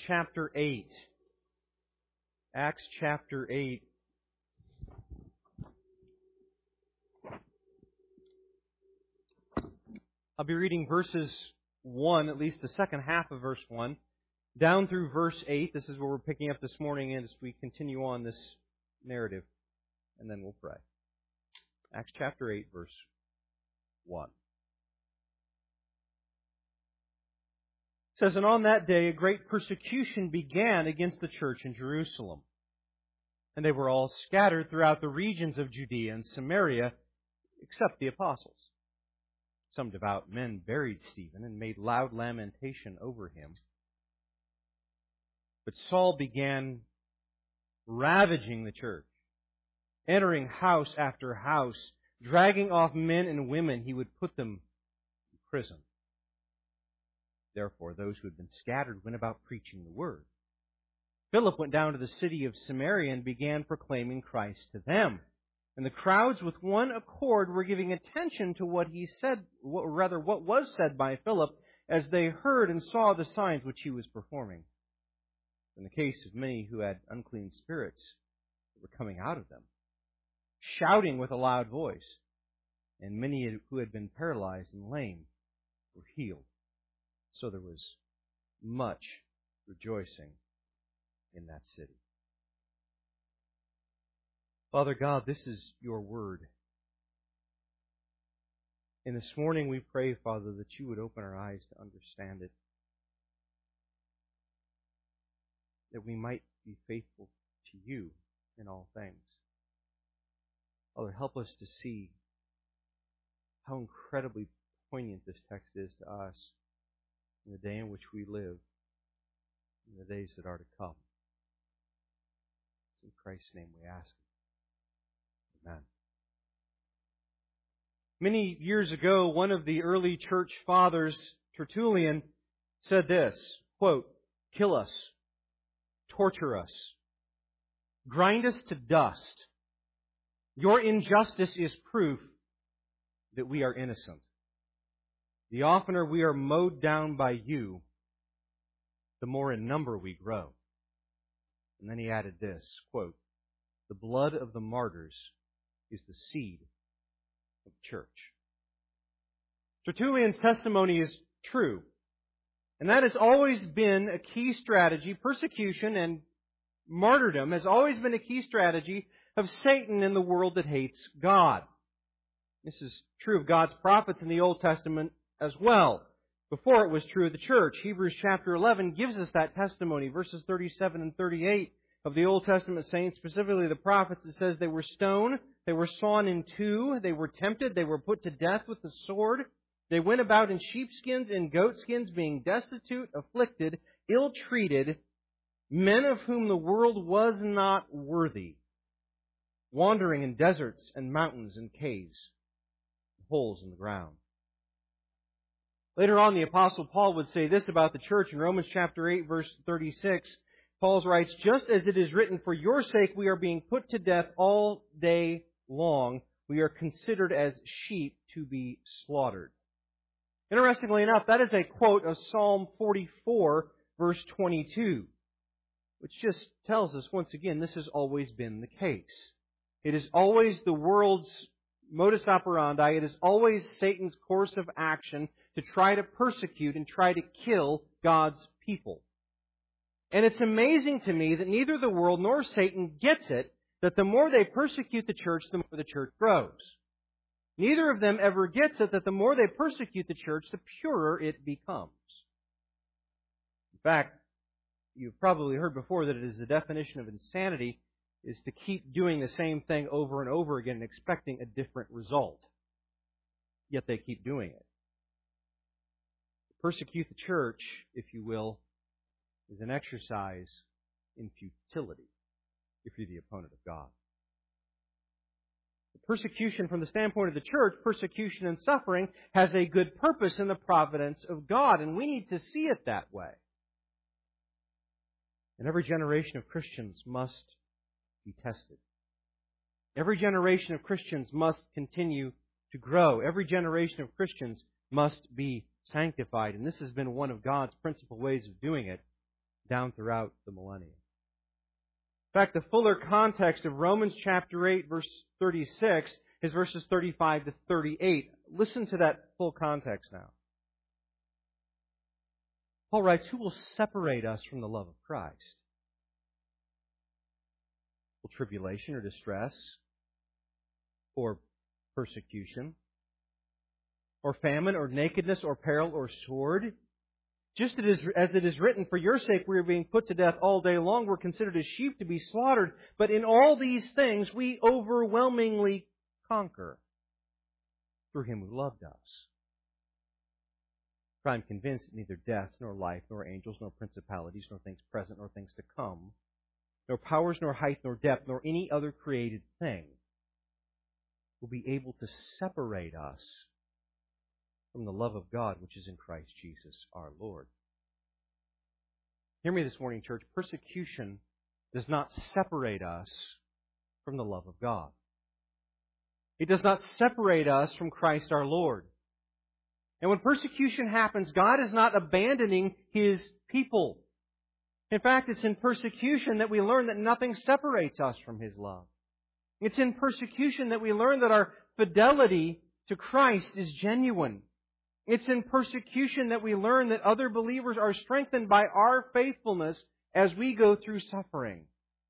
chapter 8. Acts chapter 8. I'll be reading verses 1, at least the second half of verse 1, down through verse 8. This is where we're picking up this morning as we continue on this narrative. And then we'll pray. Acts chapter 8, verse 1. It says, "And on that day a great persecution began against the church in Jerusalem. And they were all scattered throughout the regions of Judea and Samaria, except the apostles. Some devout men buried Stephen and made loud lamentation over him. But Saul began ravaging the church, entering house after house, dragging off men and women. He would put them in prison. Therefore, those who had been scattered went about preaching the word. Philip went down to the city of Samaria and began proclaiming Christ to them. And the crowds with one accord were giving attention to what was said by Philip, as they heard and saw the signs which he was performing. In the case of many who had unclean spirits that were coming out of them, shouting with a loud voice, and many who had been paralyzed and lame were healed. So there was much rejoicing in that city." Father God, this is your word. And this morning we pray, Father, that you would open our eyes to understand it, that we might be faithful to you in all things. Father, help us to see how incredibly poignant this text is to us in the day in which we live, in the days that are to come. It's in Christ's name we ask. Amen. Many years ago, one of the early church fathers, Tertullian, said this, quote, "Kill us, torture us, grind us to dust. Your injustice is proof that we are innocent. The oftener we are mowed down by you, the more in number we grow." And then he added this, quote, "The blood of the martyrs is the seed of the church." Tertullian's testimony is true. And that has always been a key strategy. Persecution and martyrdom has always been a key strategy of Satan in the world that hates God. This is true of God's prophets in the Old Testament as well. Before it was true of the church. Hebrews chapter 11 gives us that testimony. Verses 37 and 38 of the Old Testament saints, specifically the prophets, it says they were stoned, they were sawn in two, they were tempted, they were put to death with the sword. They went about in sheepskins and goatskins, being destitute, afflicted, ill-treated, men of whom the world was not worthy, wandering in deserts and mountains and caves, holes in the ground. Later on, the Apostle Paul would say this about the church in Romans chapter 8, verse 36. Paul writes, "Just as it is written, for your sake we are being put to death all day long. We are considered as sheep to be slaughtered." Interestingly enough, that is a quote of Psalm 44, verse 22, which just tells us, once again, this has always been the case. It is always the world's modus operandi. It is always Satan's course of action to try to persecute and try to kill God's people. And it's amazing to me that neither the world nor Satan gets it, that the more they persecute the church, the more the church grows. Neither of them ever gets it that the more they persecute the church, the purer it becomes. In fact, you've probably heard before that it is the definition of insanity is to keep doing the same thing over and over again and expecting a different result. Yet they keep doing it. To persecute the church, if you will, is an exercise in futility if you're the opponent of God. The persecution from the standpoint of the church, persecution and suffering, has a good purpose in the providence of God, and we need to see it that way. And every generation of Christians must be tested. Every generation of Christians must continue to grow. Every generation of Christians must be sanctified. And this has been one of God's principal ways of doing it down throughout the millennium. In fact, the fuller context of Romans chapter 8, verse 36 is verses 35 to 38. Listen to that full context now. Paul writes, "Who will separate us from the love of Christ? Will tribulation or distress, or persecution, or famine, or nakedness, or peril, or sword? Just as it is written, for your sake we are being put to death all day long. We're considered as sheep to be slaughtered. But in all these things we overwhelmingly conquer through Him who loved us. For I am convinced that neither death, nor life, nor angels, nor principalities, nor things present, nor things to come, nor powers, nor height, nor depth, nor any other created thing will be able to separate us from the love of God which is in Christ Jesus our Lord." Hear me this morning, church. Persecution does not separate us from the love of God. It does not separate us from Christ our Lord. And when persecution happens, God is not abandoning His people. In fact, it's in persecution that we learn that nothing separates us from His love. It's in persecution that we learn that our fidelity to Christ is genuine. It's in persecution that we learn that other believers are strengthened by our faithfulness as we go through suffering.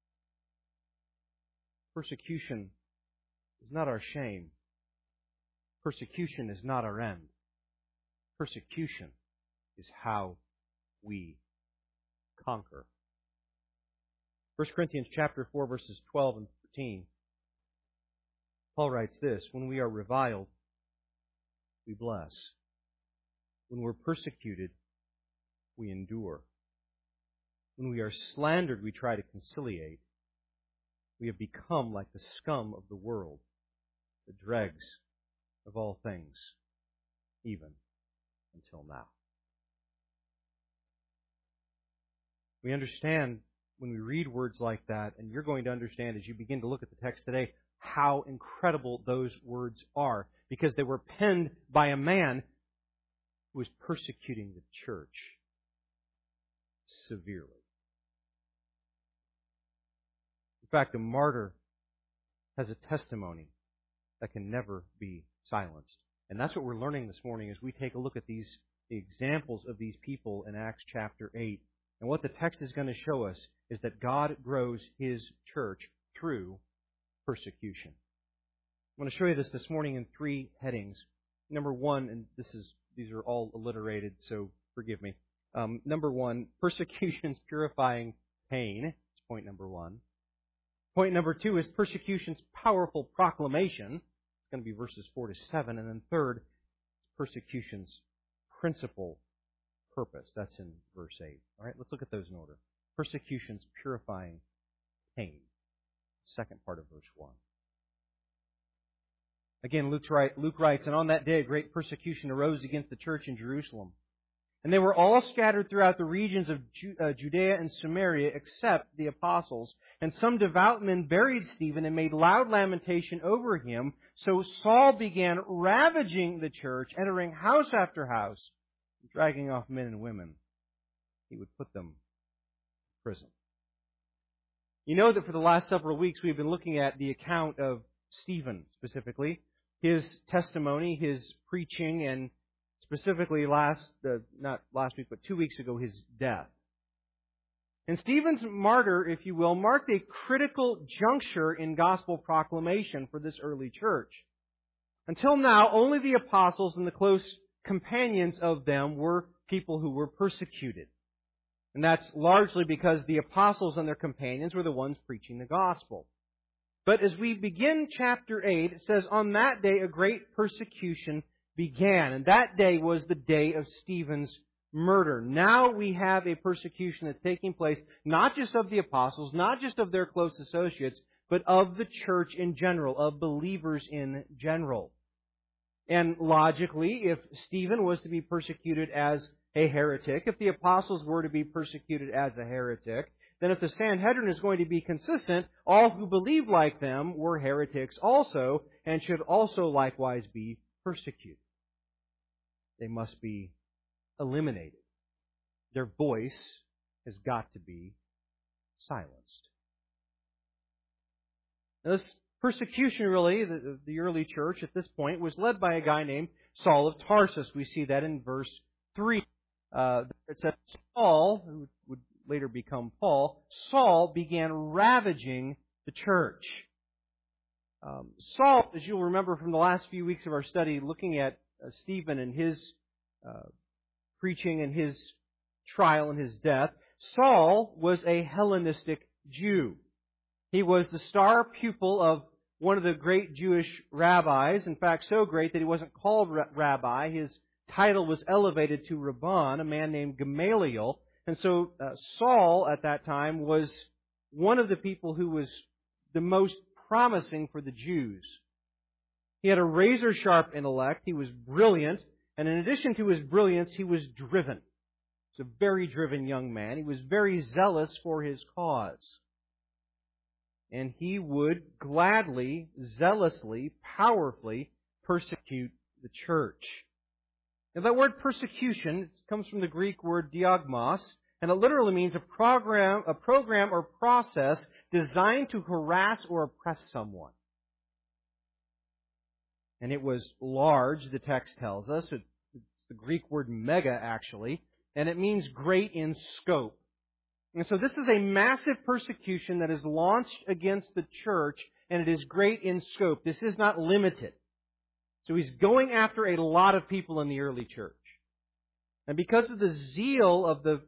Persecution is not our shame. Persecution is not our end. Persecution is how we conquer. 1 Corinthians chapter 4, verses 12 and 13. Paul writes this, "When we are reviled, we bless. When we're persecuted, we endure. When we are slandered, we try to conciliate. We have become like the scum of the world, the dregs of all things, even until now." We understand when we read words like that, and you're going to understand as you begin to look at the text today, how incredible those words are, because they were penned by a man who was persecuting the church severely. In fact, a martyr has a testimony that can never be silenced. And that's what we're learning this morning as we take a look at the examples of these people in Acts chapter 8. And what the text is going to show us is that God grows His church through persecution. I'm going to show you this morning in 3 headings. Number 1, and these are all alliterated, so forgive me. Number 1, persecution's purifying pain. That's point number 1. Point number 2 is persecution's powerful proclamation. It's going to be verses 4 to 7. And then third, persecution's principal purpose. That's in verse 8. All right, let's look at those in order. Persecution's purifying pain. Second part of verse 1. Again, Luke writes, "And on that day a great persecution arose against the church in Jerusalem. And they were all scattered throughout the regions of Judea and Samaria, except the apostles. And some devout men buried Stephen and made loud lamentation over him. So Saul began ravaging the church, entering house after house, dragging off men and women. He would put them in prison." You know that for the last several weeks we've been looking at the account of Stephen specifically, his testimony, his preaching, and specifically not last week, but 2 weeks ago, his death. And Stephen's martyr, if you will, marked a critical juncture in gospel proclamation for this early church. Until now, only the apostles and the close companions of them were people who were persecuted. And that's largely because the apostles and their companions were the ones preaching the gospel. But as we begin chapter 8, it says, "On that day a great persecution began." And that day was the day of Stephen's murder. Now we have a persecution that's taking place, not just of the apostles, not just of their close associates, but of the church in general, of believers in general. And logically, if Stephen was to be persecuted as a heretic, if the apostles were to be persecuted as a heretic, then if the Sanhedrin is going to be consistent, all who believe like them were heretics also, and should also likewise be persecuted. They must be eliminated. Their voice has got to be silenced. Now, this persecution, really, the early church at this point was led by a guy named Saul of Tarsus. We see that in verse 3. It says, Saul, who would later become Paul, Saul began ravaging the church. Saul, as you'll remember from the last few weeks of our study, looking at Stephen and his preaching and his trial and his death, Saul was a Hellenistic Jew. He was the star pupil of one of the great Jewish rabbis, in fact, so great that he wasn't called rabbi. His title was elevated to Rabban, a man named Gamaliel. And so Saul, at that time, was one of the people who was the most promising for the Jews. He had a razor-sharp intellect. He was brilliant. And in addition to his brilliance, he was driven. He was a very driven young man. He was very zealous for his cause. And he would gladly, zealously, powerfully persecute the church. Now that word persecution comes from the Greek word diagmos, and it literally means a program or process designed to harass or oppress someone. And it was large, the text tells us. It's the Greek word mega, actually, and it means great in scope. And so this is a massive persecution that is launched against the church, and it is great in scope. This is not limited. So he's going after a lot of people in the early church. And because of the zeal of the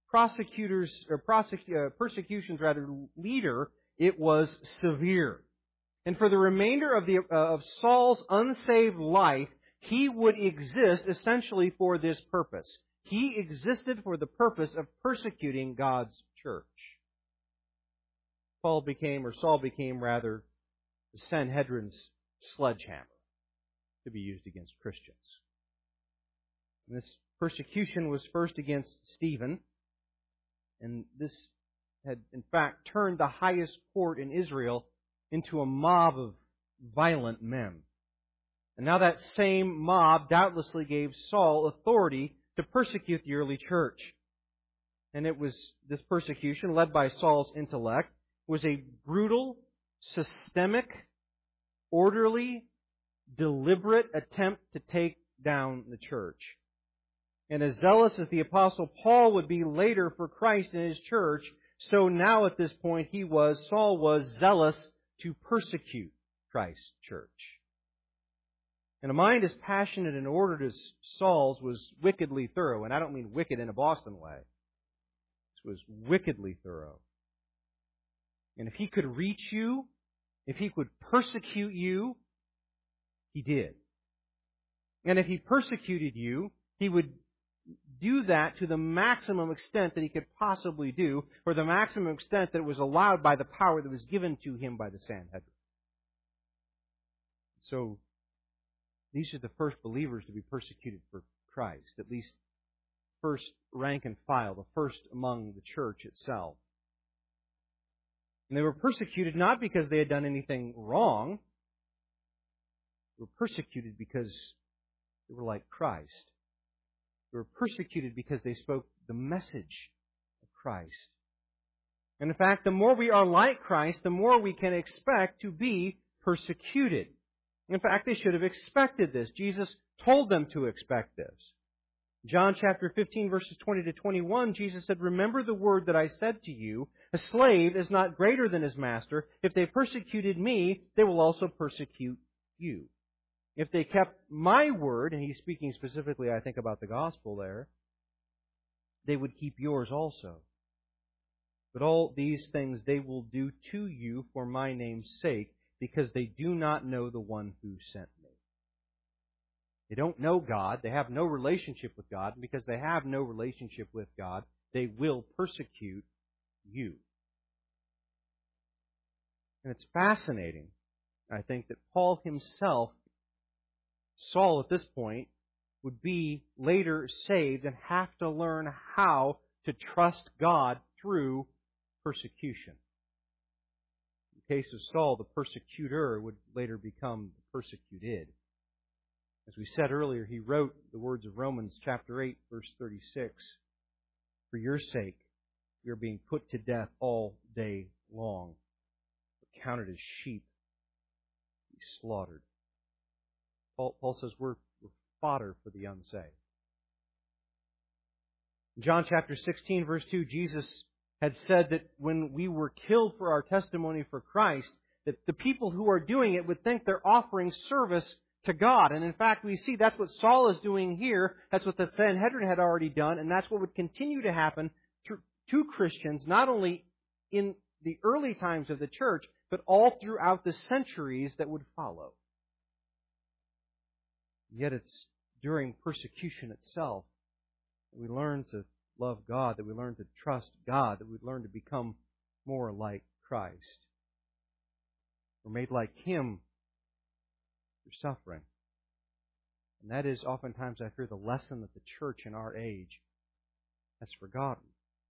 persecution's leader, it was severe. And for the remainder of Saul's unsaved life, he would exist essentially for this purpose. He existed for the purpose of persecuting God's church. Saul became the Sanhedrin's sledgehammer to be used against Christians. And this persecution was first against Stephen, and this had in fact turned the highest court in Israel into a mob of violent men. And now that same mob doubtlessly gave Saul authority to persecute the early church. And it was this persecution, led by Saul's intellect, was a brutal, systemic, orderly, deliberate attempt to take down the church. And as zealous as the Apostle Paul would be later for Christ and His church, so now at this point Saul was zealous to persecute Christ's church. And a mind as passionate and ordered as Saul's was wickedly thorough. And I don't mean wicked in a Boston way. This was wickedly thorough. And if he could reach you, if he could persecute you, he did. And if he persecuted you, he would do that to the maximum extent that he could possibly do, or the maximum extent that was allowed by the power that was given to him by the Sanhedrin. So, these are the first believers to be persecuted for Christ, at least first rank and file, the first among the church itself. And they were persecuted not because they had done anything wrong. They were persecuted because they were like Christ. They were persecuted because they spoke the message of Christ. And in fact, the more we are like Christ, the more we can expect to be persecuted. In fact, they should have expected this. Jesus told them to expect this. John chapter 15, verses 20 to 21, Jesus said, "Remember the word that I said to you, a slave is not greater than his master. If they persecuted me, they will also persecute you. If they kept my word," and he's speaking specifically, I think, about the gospel there, "they would keep yours also. But all these things they will do to you for my name's sake, because they do not know the one who sent me." They don't know God. They have no relationship with God. And because they have no relationship with God, they will persecute you. And it's fascinating, I think, that Paul himself, Saul at this point, would be later saved and have to learn how to trust God through persecution. In the case of Saul, the persecutor would later become the persecuted. As we said earlier, he wrote the words of Romans chapter 8, verse 36, "For your sake, We are being put to death all day long. We're counted as sheep, be slaughtered. Paul says we're fodder for the unsaved. In John chapter 16, verse 2, Jesus had said that when we were killed for our testimony for Christ, that the people who are doing it would think they're offering service to God. And in fact, we see that's what Saul is doing here. That's what the Sanhedrin had already done, and that's what would continue to happen to Christians, not only in the early times of the church, but all throughout the centuries that would follow. Yet it's during persecution itself that we learn to love God, that we learn to trust God, that we learn to become more like Christ. We're made like Him through suffering. And that is oftentimes, I fear, the lesson that the church in our age has forgotten.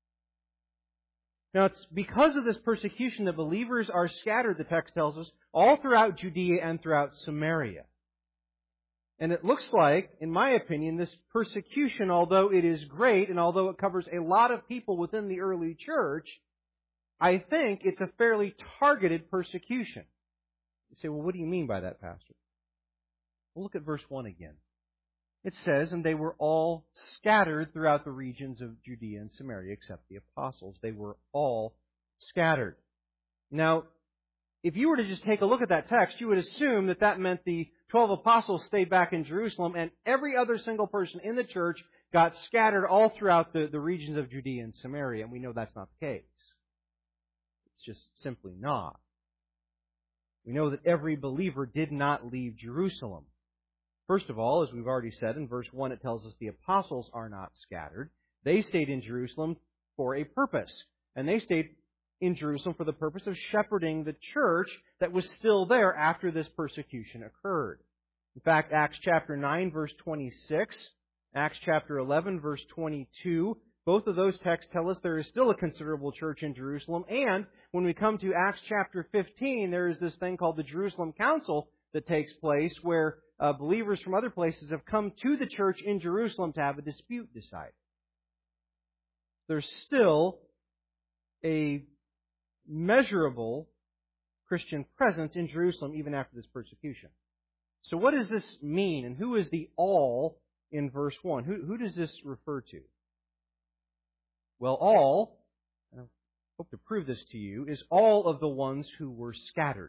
Now, it's because of this persecution that believers are scattered, the text tells us, all throughout Judea and throughout Samaria. And it looks like, in my opinion, this persecution, although it is great and although it covers a lot of people within the early church, I think it's a fairly targeted persecution. You say, well, what do you mean by that, Pastor? Well, look at verse 1 again. It says, and they were all scattered throughout the regions of Judea and Samaria, except the apostles. They were all scattered. Now, if you were to just take a look at that text, you would assume that that meant the 12 apostles stayed back in Jerusalem and every other single person in the church got scattered all throughout the regions of Judea and Samaria. And we know that's not the case. It's just simply not. We know that every believer did not leave Jerusalem. First of all, as we've already said, in verse 1 it tells us the apostles are not scattered. They stayed in Jerusalem for a purpose. And they stayed in Jerusalem for the purpose of shepherding the church that was still there after this persecution occurred. In fact, Acts chapter 9, verse 26, Acts chapter 11, verse 22, both of those texts tell us there is still a considerable church in Jerusalem. And when we come to Acts chapter 15, there is this thing called the Jerusalem Council that takes place where believers from other places have come to the church in Jerusalem to have a dispute decided. There's still a measurable Christian presence in Jerusalem even after this persecution. So what does this mean? And who is the all in verse 1? Who does this refer to? Well, all, and I hope to prove this to you, is all of the ones who were scattered.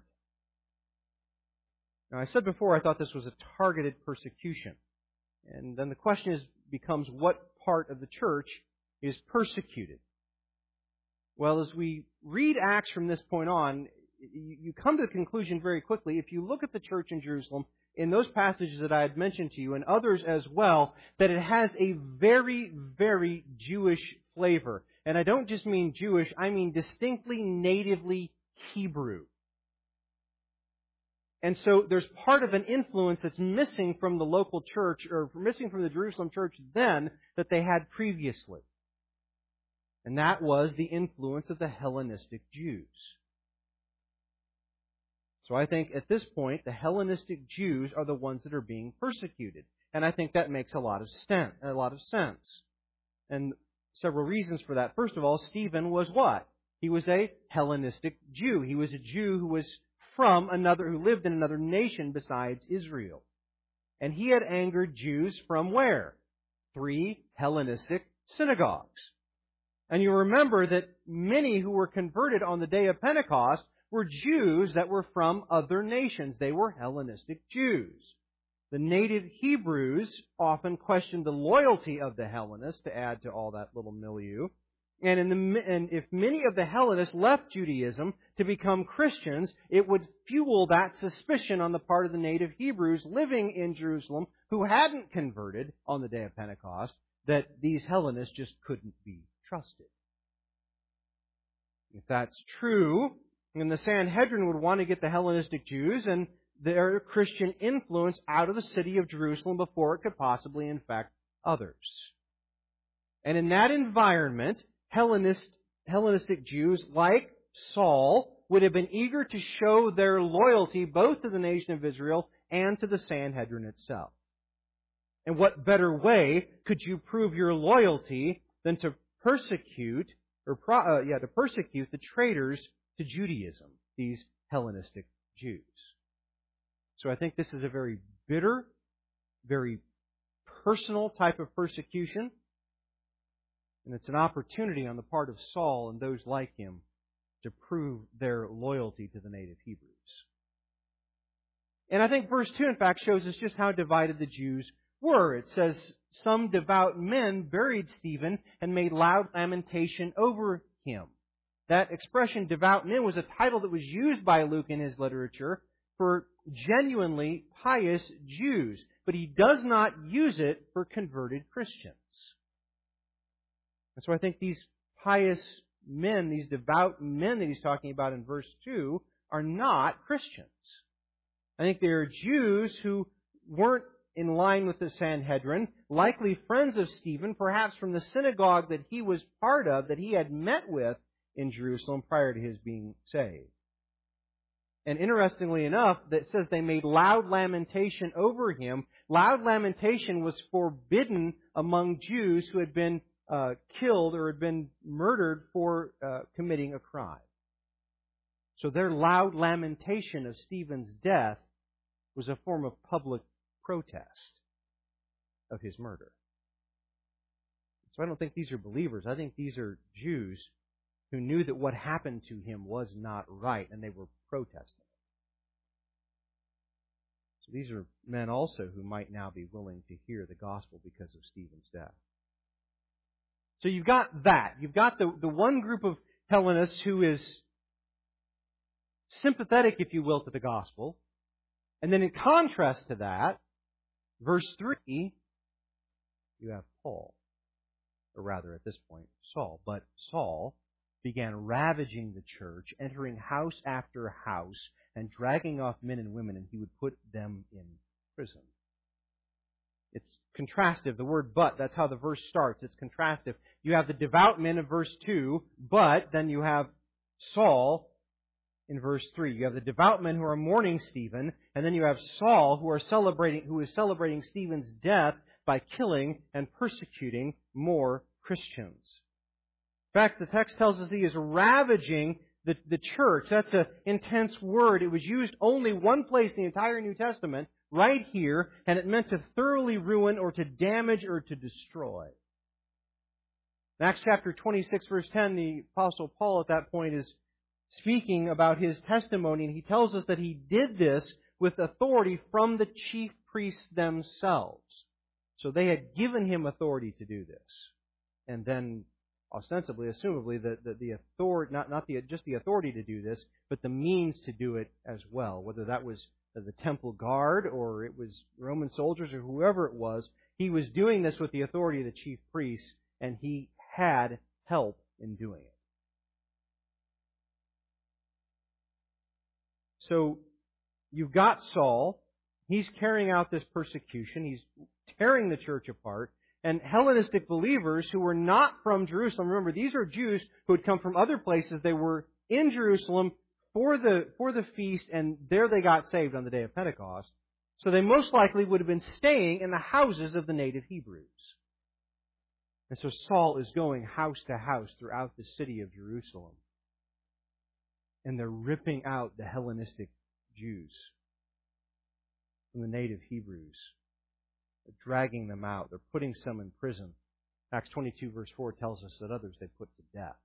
Now, I said before I thought this was a targeted persecution. And then the question becomes what part of the church is persecuted? Well, as we read Acts from this point on, you come to the conclusion very quickly, if you look at the church in Jerusalem, in those passages that I had mentioned to you, and others as well, that it has a very, very Jewish flavor. And I don't just mean Jewish, I mean distinctly, natively Hebrew. And so there's part of an influence that's missing from the local church, or missing from the Jerusalem church then, that they had previously. And that was the influence of the Hellenistic Jews. So I think at this point, the Hellenistic Jews are the ones that are being persecuted. And I think that makes a lot of sense. And several reasons for that. First of all, Stephen was what? He was a Hellenistic Jew. He was a Jew who was who lived in another nation besides Israel. And he had angered Jews from where? 3 Hellenistic synagogues. And you remember that many who were converted on the day of Pentecost were Jews that were from other nations. They were Hellenistic Jews. The native Hebrews often questioned the loyalty of the Hellenists to add to all that little milieu. And if many of the Hellenists left Judaism to become Christians, it would fuel that suspicion on the part of the native Hebrews living in Jerusalem who hadn't converted on the day of Pentecost, that these Hellenists just couldn't be trusted. If that's true, then the Sanhedrin would want to get the Hellenistic Jews and their Christian influence out of the city of Jerusalem before it could possibly infect others. And in that environment, Hellenistic Jews, like Saul, would have been eager to show their loyalty both to the nation of Israel and to the Sanhedrin itself. And what better way could you prove your loyalty than to persecute to persecute the traitors to Judaism, these Hellenistic Jews. So I think this is a very bitter, very personal type of persecution, and it's an opportunity on the part of Saul and those like him to prove their loyalty to the native Hebrews. And I think verse 2, in fact, shows us just how divided the Jews were. It says, some devout men buried Stephen and made loud lamentation over him. That expression, devout men, was a title that was used by Luke in his literature for genuinely pious Jews. But he does not use it for converted Christians. And so I think these pious men, these devout men that he's talking about in verse 2, are not Christians. I think they are Jews who weren't in line with the Sanhedrin, likely friends of Stephen, perhaps from the synagogue that he was part of, that he had met with in Jerusalem prior to his being saved. And interestingly enough, that says they made loud lamentation over him. Loud lamentation was forbidden among Jews who had been killed or had been murdered for committing a crime. So their loud lamentation of Stephen's death was a form of public protest of his murder. So I don't think these are believers. I think these are Jews who knew that what happened to him was not right, and they were protesting. So these are men also who might now be willing to hear the gospel because of Stephen's death. So you've got that. You've got the one group of Hellenists who is sympathetic, if you will, to the gospel. And then in contrast to that, verse 3, you have Paul. Or rather, at this point, Saul. But Saul began ravaging the church, entering house after house, and dragging off men and women, and he would put them in prison. It's contrastive. The word but, that's how the verse starts. It's contrastive. You have the devout men of verse 2, but then you have Saul in verse 3. You have the devout men who are mourning Stephen, and then you have Saul who is celebrating Stephen's death by killing and persecuting more Christians. In fact, the text tells us he is ravaging the church. That's an intense word. It was used only one place in the entire New Testament, right here, and it meant to thoroughly ruin or to damage or to destroy. In Acts chapter 26, verse 10, the Apostle Paul at that point is speaking about his testimony, and he tells us that he did this with authority from the chief priests themselves. So they had given him authority to do this. And then, ostensibly, assumably, the authority, not just the authority to do this, but the means to do it as well. Whether that was the temple guard or it was Roman soldiers or whoever it was, he was doing this with the authority of the chief priests, and he had help in doing it. So, you've got Saul. He's carrying out this persecution. He's tearing the church apart. And Hellenistic believers who were not from Jerusalem, remember, these are Jews who had come from other places. They were in Jerusalem for the feast, and there they got saved on the day of Pentecost. So they most likely would have been staying in the houses of the native Hebrews. And so Saul is going house to house throughout the city of Jerusalem. And they're ripping out the Hellenistic Jews from the native Hebrews. They're dragging them out. They're putting some in prison. Acts 22 verse 4 tells us that others they put to death.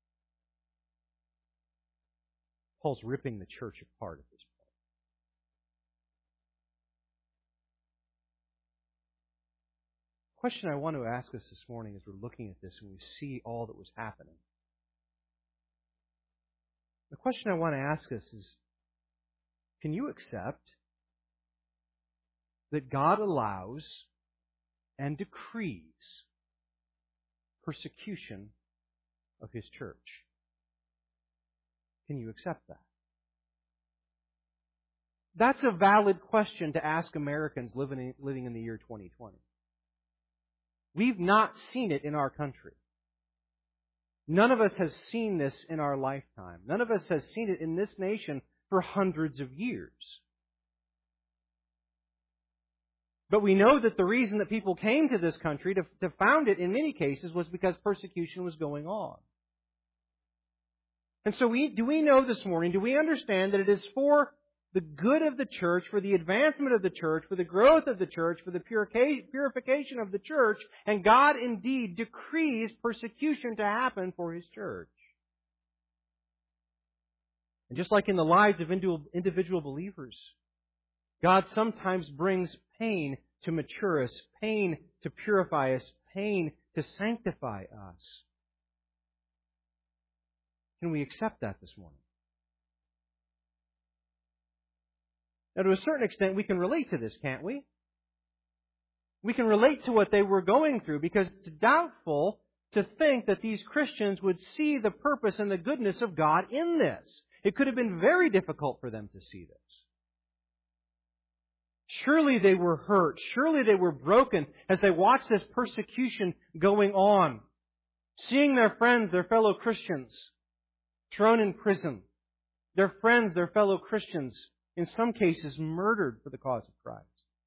Paul's ripping the church apart at this point. The question I want to ask us this morning as we're looking at this and we see all that was happening. The question I want to ask us is, can you accept that God allows and decrees persecution of His church? Can you accept that? That's a valid question to ask Americans living in the year 2020. We've not seen it in our country. None of us has seen this in our lifetime. None of us has seen it in this nation for hundreds of years. But we know that the reason that people came to this country to found it in many cases was because persecution was going on. And so do we know this morning, do we understand that it is for the good of the church, for the advancement of the church, for the growth of the church, for the purification of the church, and God indeed decrees persecution to happen for His church? And just like in the lives of individual believers, God sometimes brings pain to mature us, pain to purify us, pain to sanctify us. Can we accept that this morning? Now, to a certain extent, we can relate to this, can't we? We can relate to what they were going through, because it's doubtful to think that these Christians would see the purpose and the goodness of God in this. It could have been very difficult for them to see this. Surely they were hurt. Surely they were broken as they watched this persecution going on. Seeing their friends, their fellow Christians, thrown in prison. Their friends, their fellow Christians, in some cases murdered for the cause of Christ.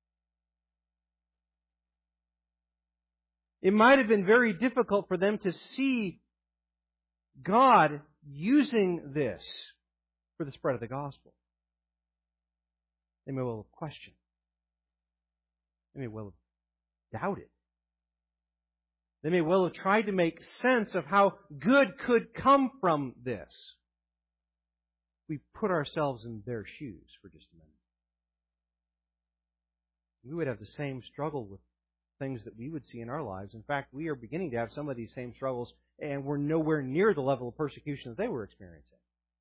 It might have been very difficult for them to see God using this for the spread of the gospel. They may well have questioned. They may well have doubted. They may well have tried to make sense of how good could come from this. We put ourselves in their shoes for just a minute. We would have the same struggle with things that we would see in our lives. In fact, we are beginning to have some of these same struggles, and we're nowhere near the level of persecution that they were experiencing.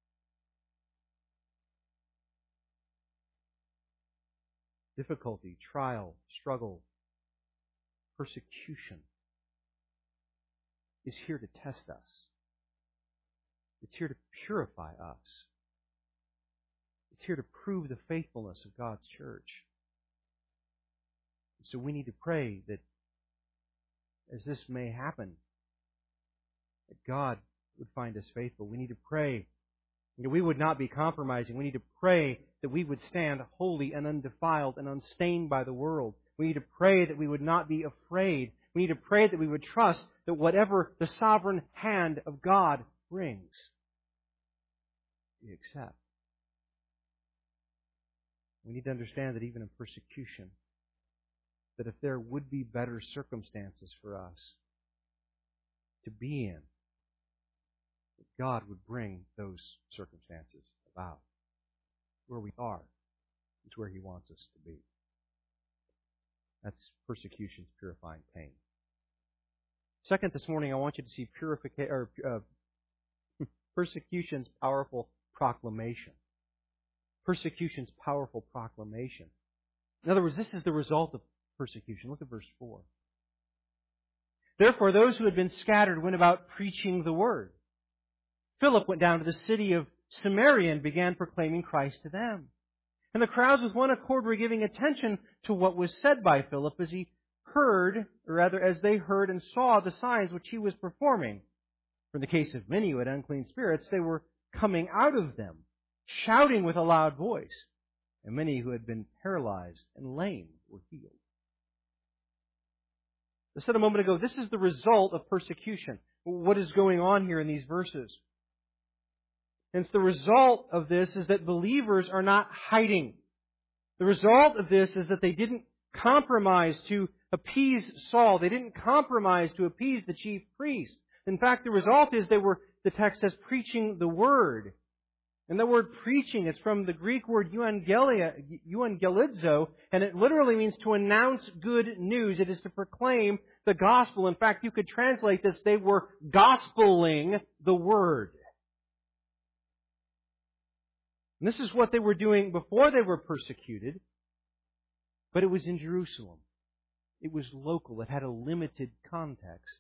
Difficulty, trial, struggle, persecution is here to test us. It's here to purify us. It's here to prove the faithfulness of God's church. So we need to pray that as this may happen, that God would find us faithful. We need to pray that we would not be compromising. We need to pray that we would stand holy and undefiled and unstained by the world. We need to pray that we would not be afraid. We need to pray that we would trust that whatever the sovereign hand of God brings, we accept. We need to understand that even in persecution, that if there would be better circumstances for us to be in, that God would bring those circumstances about. Where we are is where He wants us to be. That's persecution's purifying pain. Second, this morning I want you to see persecution's powerful proclamation. Persecution's powerful proclamation. In other words, this is the result of persecution. Look at verse 4. Therefore, those who had been scattered went about preaching the word. Philip went down to the city of Samaria and began proclaiming Christ to them. And the crowds with one accord were giving attention to what was said by Philip as he heard, or rather as they heard and saw the signs which he was performing. For in the case of many who had unclean spirits, they were coming out of them, shouting with a loud voice. And many who had been paralyzed and lame were healed. I said a moment ago, this is the result of persecution. What is going on here in these verses? And the result of this is that believers are not hiding. The result of this is that they didn't compromise to appease Saul. They didn't compromise to appease the chief priest. In fact, the result is they were, the text says, preaching the word. And the word preaching is from the Greek word euangelizo, and it literally means to announce good news. It is to proclaim the gospel. In fact, you could translate this, they were gospeling the word. And this is what they were doing before they were persecuted, but it was in Jerusalem. It was local. It had a limited context.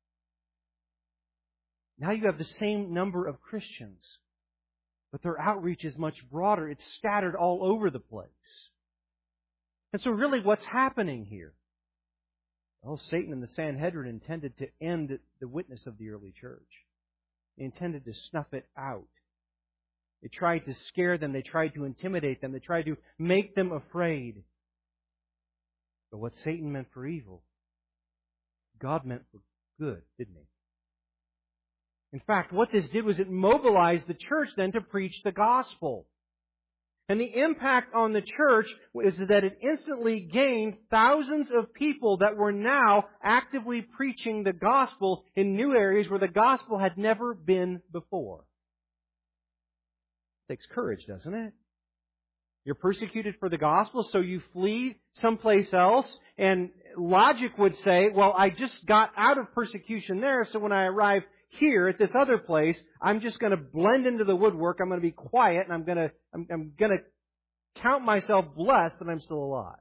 Now you have the same number of Christians, but their outreach is much broader. It's scattered all over the place. And so really what's happening here? Well, Satan and the Sanhedrin intended to end the witness of the early church. They intended to snuff it out. They tried to scare them. They tried to intimidate them. They tried to make them afraid. But what Satan meant for evil, God meant for good, didn't He? In fact, what this did was it mobilized the church then to preach the gospel. And the impact on the church is that it instantly gained thousands of people that were now actively preaching the gospel in new areas where the gospel had never been before. It takes courage, doesn't it? You're persecuted for the gospel, so you flee someplace else, and logic would say, well, I just got out of persecution there, so when I arrive here at this other place, I'm just going to blend into the woodwork, I'm going to be quiet, and I'm going to count myself blessed that I'm still alive.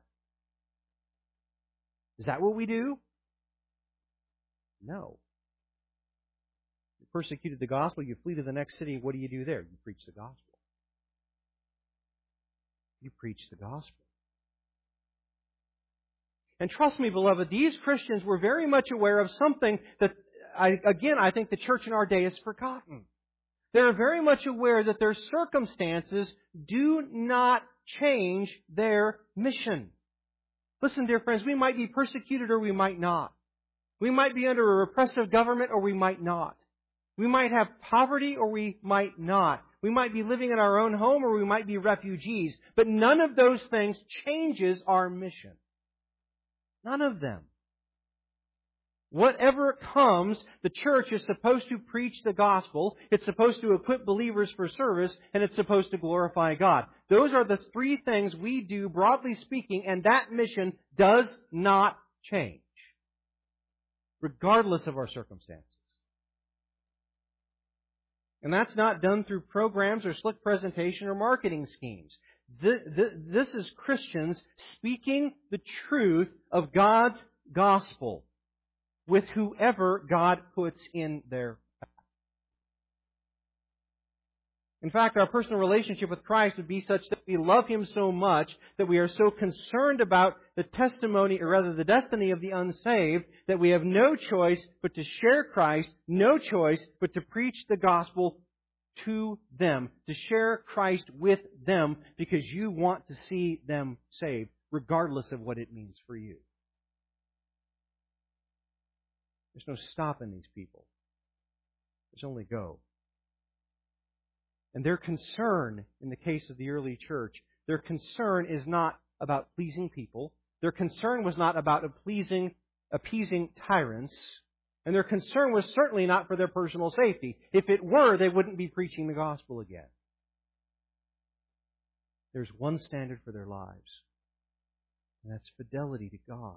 Is that what we do? No. You persecuted the gospel, you flee to the next city, what do you do there? You preach the gospel. You preach the gospel. And trust me, beloved, these Christians were very much aware of something that, I think the church in our day has forgotten. They're very much aware that their circumstances do not change their mission. Listen, dear friends, we might be persecuted or we might not. We might be under a repressive government or we might not. We might have poverty or we might not. We might be living in our own home or we might be refugees. But none of those things changes our mission. None of them. Whatever comes, the church is supposed to preach the gospel, it's supposed to equip believers for service, and it's supposed to glorify God. Those are the three things we do, broadly speaking, and that mission does not change, regardless of our circumstances. And that's not done through programs or slick presentation or marketing schemes. This is Christians speaking the truth of God's gospel with whoever God puts in their path. In fact, our personal relationship with Christ would be such that we love Him so much that we are so concerned about the testimony, or rather the destiny of the unsaved, that we have no choice but to share Christ, no choice but to preach the gospel to them, to share Christ with them, because you want to see them saved, regardless of what it means for you. There's no stopping these people. There's only go. And their concern, in the case of the early church, their concern is not about pleasing people. Their concern was not about appeasing tyrants. And their concern was certainly not for their personal safety. If it were, they wouldn't be preaching the gospel again. There's one standard for their lives, and that's fidelity to God.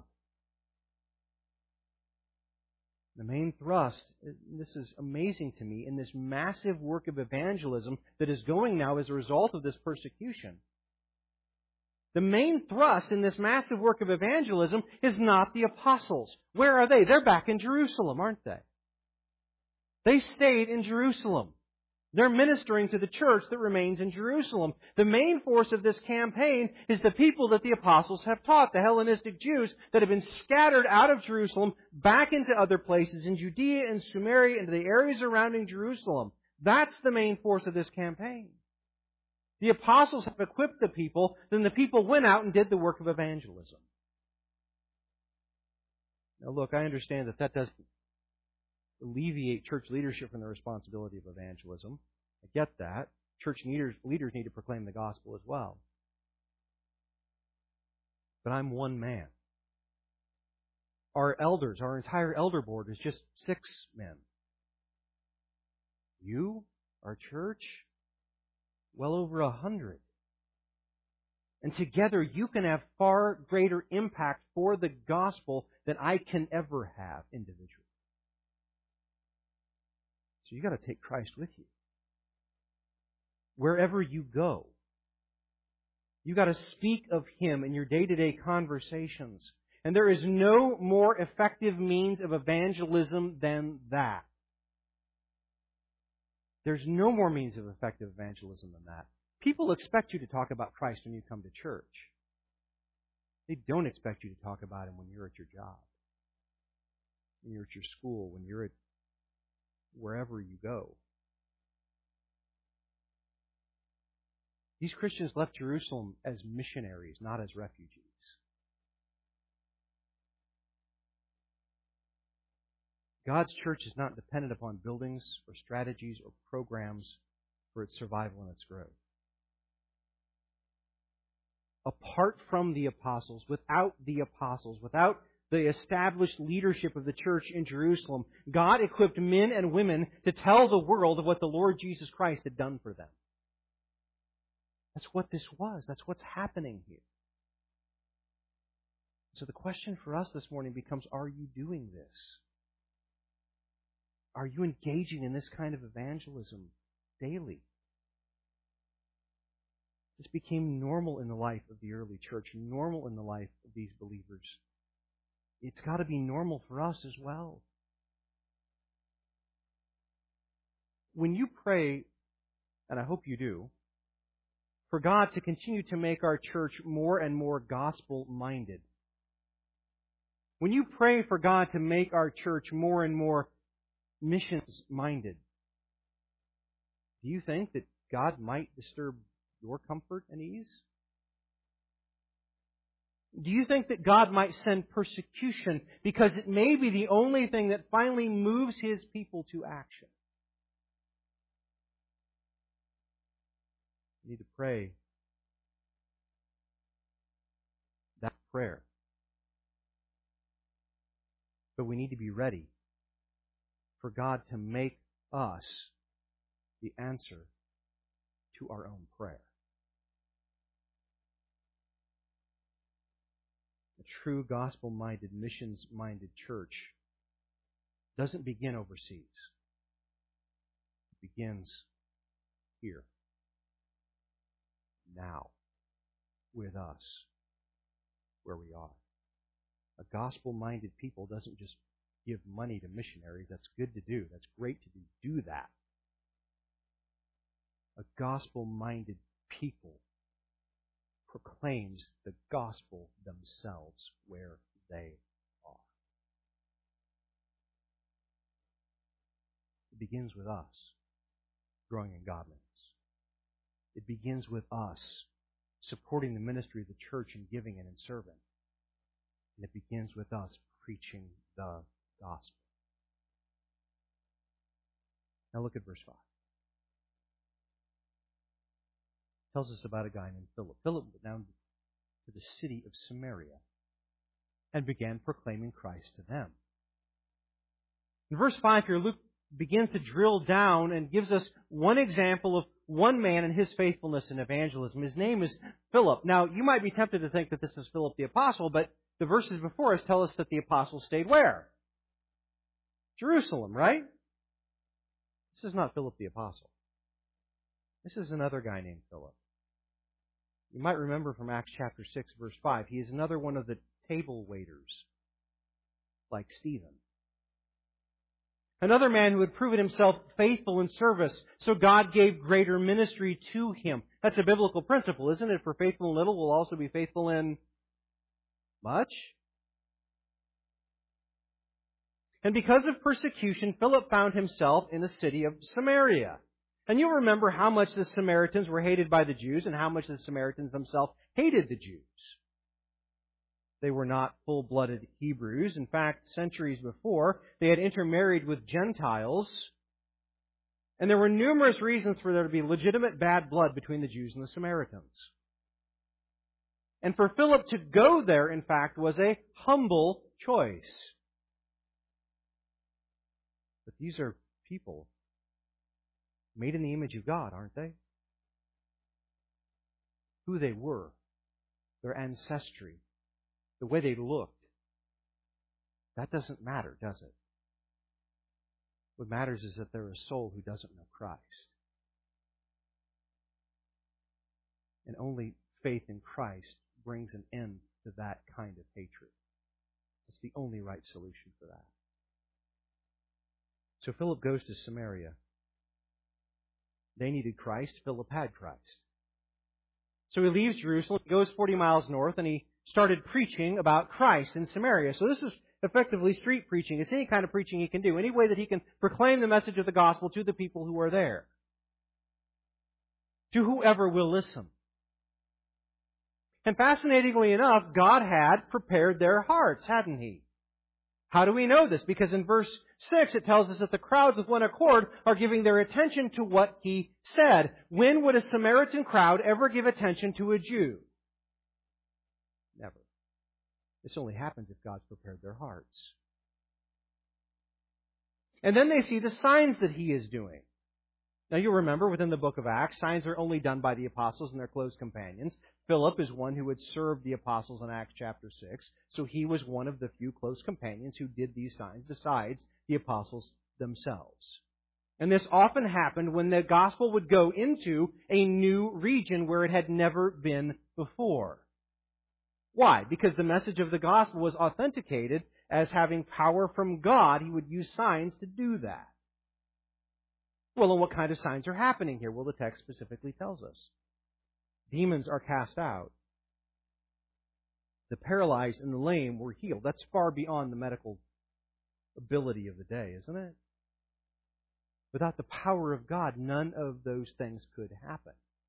The main thrust, this is amazing to me, in this massive work of evangelism that is going now as a result of this persecution. The main thrust in this massive work of evangelism is not the apostles. Where are they? They're back in Jerusalem, aren't they? They stayed in Jerusalem. They're ministering to the church that remains in Jerusalem. The main force of this campaign is the people that the apostles have taught, the Hellenistic Jews that have been scattered out of Jerusalem back into other places in Judea and Samaria, into the areas surrounding Jerusalem. That's the main force of this campaign. The apostles have equipped the people, then the people went out and did the work of evangelism. Now look, I understand that doesn't alleviate church leadership from the responsibility of evangelism. I get that. Church leaders need to proclaim the gospel as well. But I'm one man. Our elders, our entire elder board is just 6 men. You, our church, well over 100. And together you can have far greater impact for the gospel than I can ever have individually. So you've got to take Christ with you. Wherever you go. You've got to speak of Him in your day-to-day conversations. And there is no more effective means of evangelism than that. There's no more means of effective evangelism than that. People expect you to talk about Christ when you come to church. They don't expect you to talk about Him when you're at your job, when you're at your school, when you're at wherever you go. These Christians left Jerusalem as missionaries, not as refugees. God's church is not dependent upon buildings or strategies or programs for its survival and its growth. Apart from the apostles, without the established leadership of the church in Jerusalem, God equipped men and women to tell the world of what the Lord Jesus Christ had done for them. That's what this was. That's what's happening here. So the question for us this morning becomes, are you doing this? Are you engaging in this kind of evangelism daily? This became normal in the life of the early church, normal in the life of these believers. It's got to be normal for us as well. When you pray, and I hope you do, for God to continue to make our church more and more gospel-minded, when you pray for God to make our church more and more missions-minded, do you think that God might disturb your comfort and ease? Do you think that God might send persecution because it may be the only thing that finally moves His people to action? We need to pray that prayer. But we need to be ready for God to make us the answer to our own prayer. A true gospel-minded, missions-minded church doesn't begin overseas. It begins here, now, with us, where we are. A gospel-minded people doesn't just give money to missionaries. That's good to do. That's great to do that. A gospel-minded people proclaims the gospel themselves where they are. It begins with us growing in godliness. It begins with us supporting the ministry of the church in giving and in serving. And it begins with us preaching the gospel. Now look at verse 5. It tells us about a guy named Philip. Philip went down to the city of Samaria and began proclaiming Christ to them. In verse 5 here, Luke begins to drill down and gives us one example of one man and his faithfulness in evangelism. His name is Philip. Now, you might be tempted to think that this is Philip the Apostle, but the verses before us tell us that the Apostle stayed where? Jerusalem, right? This is not Philip the Apostle. This is another guy named Philip. You might remember from Acts chapter 6, verse 5. He is another one of the table waiters, like Stephen. Another man who had proven himself faithful in service, so God gave greater ministry to him. That's a biblical principle, isn't it? For faithful in little, we'll also be faithful in much. And because of persecution, Philip found himself in the city of Samaria. And you'll remember how much the Samaritans were hated by the Jews and how much the Samaritans themselves hated the Jews. They were not full-blooded Hebrews. In fact, centuries before, they had intermarried with Gentiles. And there were numerous reasons for there to be legitimate bad blood between the Jews and the Samaritans. And for Philip to go there, in fact, was a humble choice. But these are people made in the image of God, aren't they? Who they were, their ancestry, the way they looked, that doesn't matter, does it? What matters is that they're a soul who doesn't know Christ. And only faith in Christ brings an end to that kind of hatred. It's the only right solution for that. So Philip goes to Samaria. They needed Christ. Philip had Christ. So he leaves Jerusalem, goes 40 miles north, and he started preaching about Christ in Samaria. So this is effectively street preaching. It's any kind of preaching he can do, any way that he can proclaim the message of the gospel to the people who are there, to whoever will listen. And fascinatingly enough, God had prepared their hearts, hadn't He? How do we know this? Because in verse 6, it tells us that the crowds with one accord are giving their attention to what he said. When would a Samaritan crowd ever give attention to a Jew? Never. This only happens if God's prepared their hearts. And then they see the signs that he is doing. Now you'll remember within the book of Acts, signs are only done by the apostles and their close companions. Philip is one who had served the apostles in Acts chapter 6, so he was one of the few close companions who did these signs besides the apostles themselves. And this often happened when the gospel would go into a new region where it had never been before. Why? Because the message of the gospel was authenticated as having power from God. He would use signs to do that. Well, and what kind of signs are happening here? Well, the text specifically tells us. Demons are cast out. The paralyzed and the lame were healed. That's far beyond the medical ability of the day, isn't it? Without the power of God, none of those things could happen.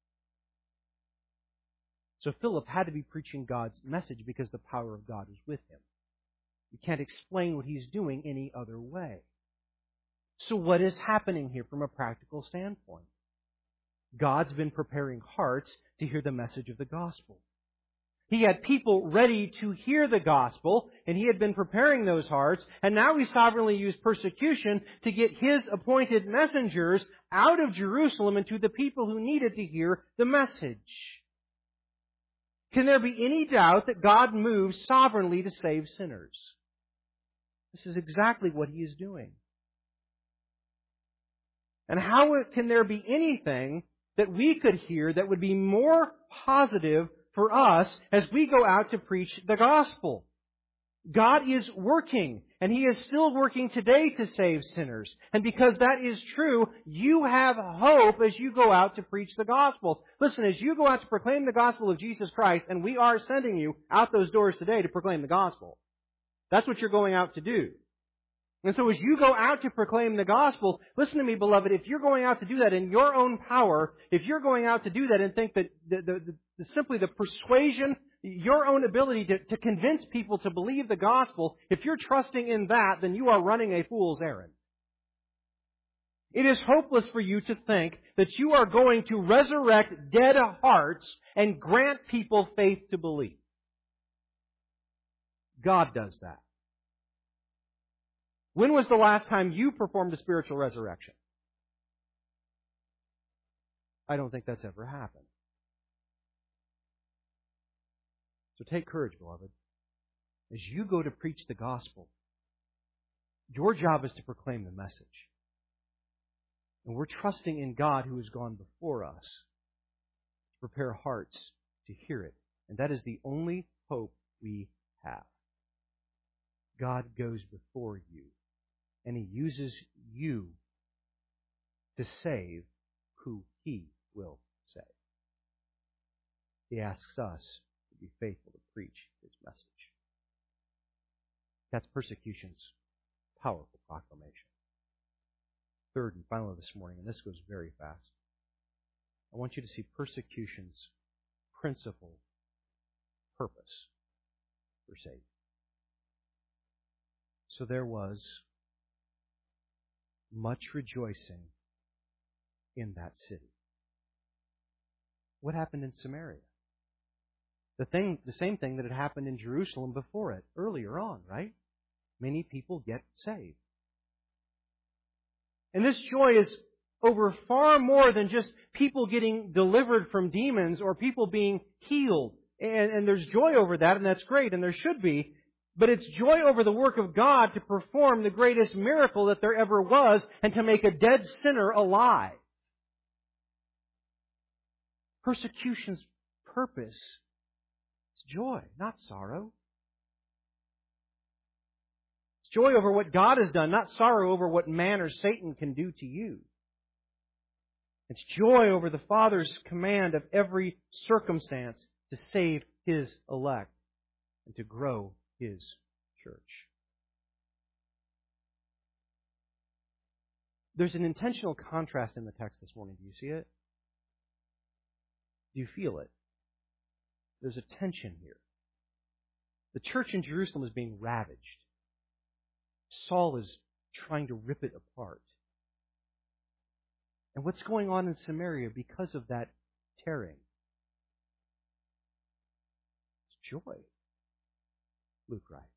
So Philip had to be preaching God's message because the power of God was with him. You can't explain what he's doing any other way. So what is happening here from a practical standpoint? God's been preparing hearts to hear the message of the gospel. He had people ready to hear the gospel, and He had been preparing those hearts, and now He sovereignly used persecution to get His appointed messengers out of Jerusalem and to the people who needed to hear the message. Can there be any doubt that God moves sovereignly to save sinners? This is exactly what He is doing. And how can there be anything that we could hear that would be more positive for us as we go out to preach the gospel? God is working, and He is still working today to save sinners. And because that is true, you have hope as you go out to preach the gospel. Listen, as you go out to proclaim the gospel of Jesus Christ, and we are sending you out those doors today to proclaim the gospel. That's what you're going out to do. And so as you go out to proclaim the gospel, listen to me, beloved, if you're going out to do that in your own power, if you're going out to do that and think that simply the persuasion, your own ability to convince people to believe the gospel, if you're trusting in that, then you are running a fool's errand. It is hopeless for you to think that you are going to resurrect dead hearts and grant people faith to believe. God does that. When was the last time you performed a spiritual resurrection? I don't think that's ever happened. So take courage, beloved. As you go to preach the gospel, your job is to proclaim the message. And we're trusting in God who has gone before us to prepare hearts to hear it. And that is the only hope we have. God goes before you, and He uses you to save who He will save. He asks us to be faithful to preach His message. That's persecution's powerful proclamation. Third and finally this morning, and this goes very fast, I want you to see persecution's principal purpose for saving. So there was much rejoicing in that city. What happened in Samaria? The same thing that had happened in Jerusalem before it, earlier on, right? Many people get saved. And this joy is over far more than just people getting delivered from demons or people being healed. And there's joy over that, and that's great, and there should be. But it's joy over the work of God to perform the greatest miracle that there ever was and to make a dead sinner alive. Persecution's purpose is joy, not sorrow. It's joy over what God has done, not sorrow over what man or Satan can do to you. It's joy over the Father's command of every circumstance to save His elect and to grow His church. There's an intentional contrast in the text this morning. Do you see it? Do you feel it? There's a tension here. The church in Jerusalem is being ravaged. Saul is trying to rip it apart. And what's going on in Samaria because of that tearing? It's joy, Luke writes.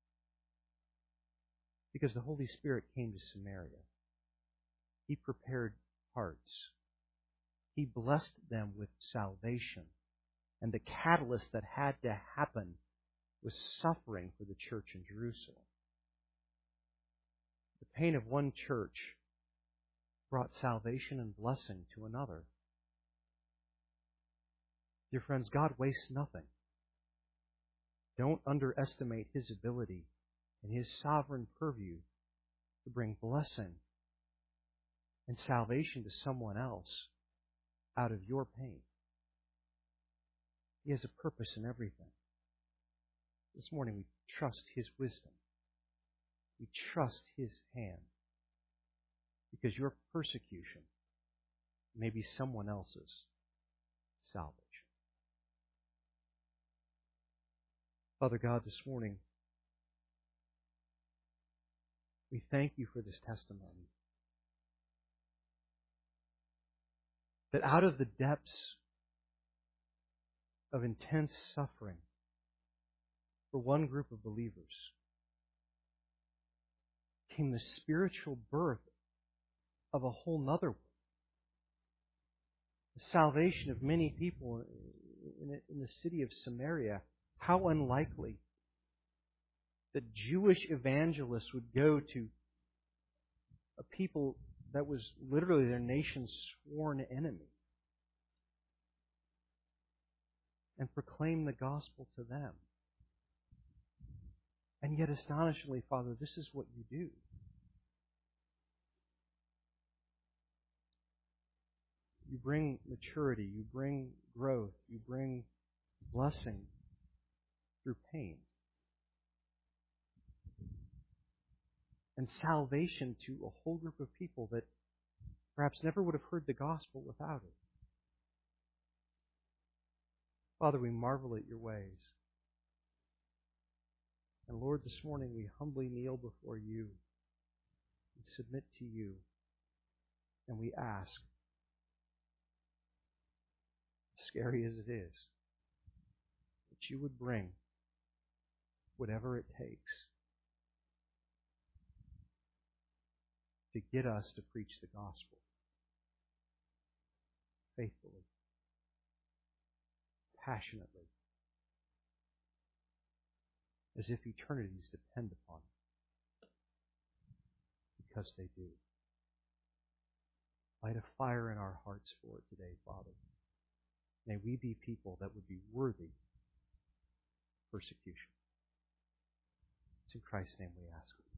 Because the Holy Spirit came to Samaria. He prepared hearts. He blessed them with salvation. And the catalyst that had to happen was suffering for the church in Jerusalem. The pain of one church brought salvation and blessing to another. Dear friends, God wastes nothing. Don't underestimate His ability and His sovereign purview to bring blessing and salvation to someone else out of your pain. He has a purpose in everything. This morning we trust His wisdom. We trust His hand. Because your persecution may be someone else's salvation. Father God, this morning, we thank You for this testimony. That out of the depths of intense suffering for one group of believers came the spiritual birth of a whole nother one. The salvation of many people in the city of Samaria. How unlikely that Jewish evangelists would go to a people that was literally their nation's sworn enemy and proclaim the gospel to them. And yet, astonishingly, Father, this is what You do. You bring maturity, You bring growth, You bring blessing through pain. And salvation to a whole group of people that perhaps never would have heard the gospel without it. Father, we marvel at Your ways. And Lord, this morning we humbly kneel before You and submit to You. And we ask, scary as it is, that You would bring whatever it takes to get us to preach the gospel faithfully, passionately, as if eternities depend upon it, because they do. Light a fire in our hearts for it today, Father. May we be people that would be worthy of persecution. It's in Christ's name we ask.